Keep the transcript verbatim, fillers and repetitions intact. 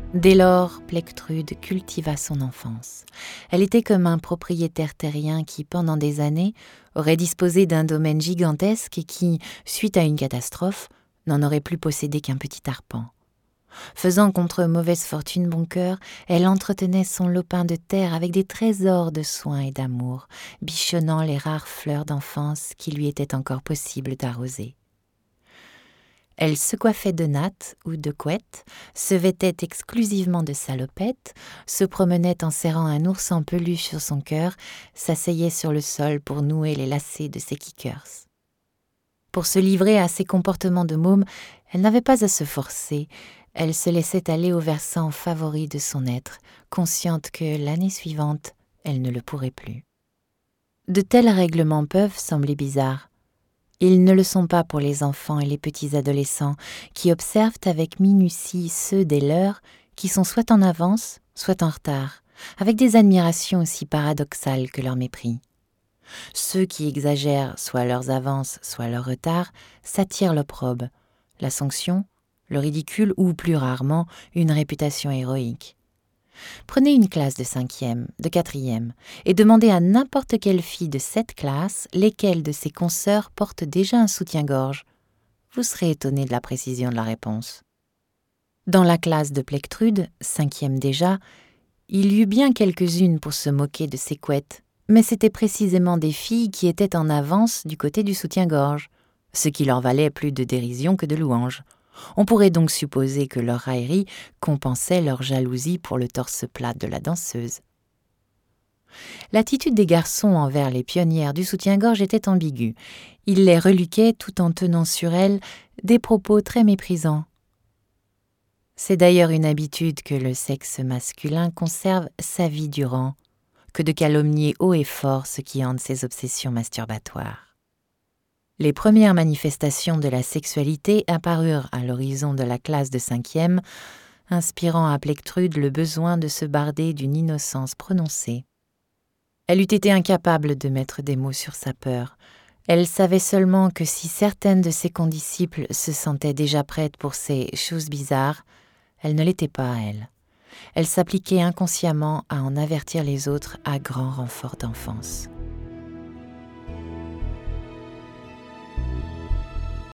Dès lors, Plectrude cultiva son enfance. Elle était comme un propriétaire terrien qui, pendant des années, aurait disposé d'un domaine gigantesque et qui, suite à une catastrophe, n'en aurait plus possédé qu'un petit arpent. Faisant contre mauvaise fortune bon cœur, elle entretenait son lopin de terre avec des trésors de soins et d'amour, bichonnant les rares fleurs d'enfance qu'il lui était encore possible d'arroser. Elle se coiffait de nattes ou de couettes, se vêtait exclusivement de salopettes, se promenait en serrant un ours en peluche sur son cœur, s'asseyait sur le sol pour nouer les lacets de ses kickers. Pour se livrer à ses comportements de môme, elle n'avait pas à se forcer. Elle se laissait aller au versant favori de son être, consciente que l'année suivante, elle ne le pourrait plus. De tels règlements peuvent sembler bizarres. Ils ne le sont pas pour les enfants et les petits adolescents qui observent avec minutie ceux des leurs qui sont soit en avance, soit en retard, avec des admirations aussi paradoxales que leur mépris. Ceux qui exagèrent soit leurs avances, soit leurs retards, s'attirent l'opprobre, la sanction, le ridicule ou, plus rarement, une réputation héroïque. Prenez une classe de cinquième, de quatrième, et demandez à n'importe quelle fille de cette classe lesquelles de ses consoeurs portent déjà un soutien-gorge. Vous serez étonné de la précision de la réponse. Dans la classe de Plectrude, cinquième déjà, il y eut bien quelques-unes pour se moquer de ses couettes, mais c'étaient précisément des filles qui étaient en avance du côté du soutien-gorge, ce qui leur valait plus de dérision que de louange. On pourrait donc supposer que leur raillerie compensait leur jalousie pour le torse plat de la danseuse. L'attitude des garçons envers les pionnières du soutien-gorge était ambiguë. Ils les reluquaient tout en tenant sur elles des propos très méprisants. C'est d'ailleurs une habitude que le sexe masculin conserve sa vie durant, que de calomnier haut et fort ce qui hante ses obsessions masturbatoires. Les premières manifestations de la sexualité apparurent à l'horizon de la classe de cinquième, inspirant à Plectrude le besoin de se barder d'une innocence prononcée. Elle eût été incapable de mettre des mots sur sa peur. Elle savait seulement que si certaines de ses condisciples se sentaient déjà prêtes pour ces choses bizarres, elle ne l'était pas, elle. Elle s'appliquait inconsciemment à en avertir les autres à grand renfort d'enfance.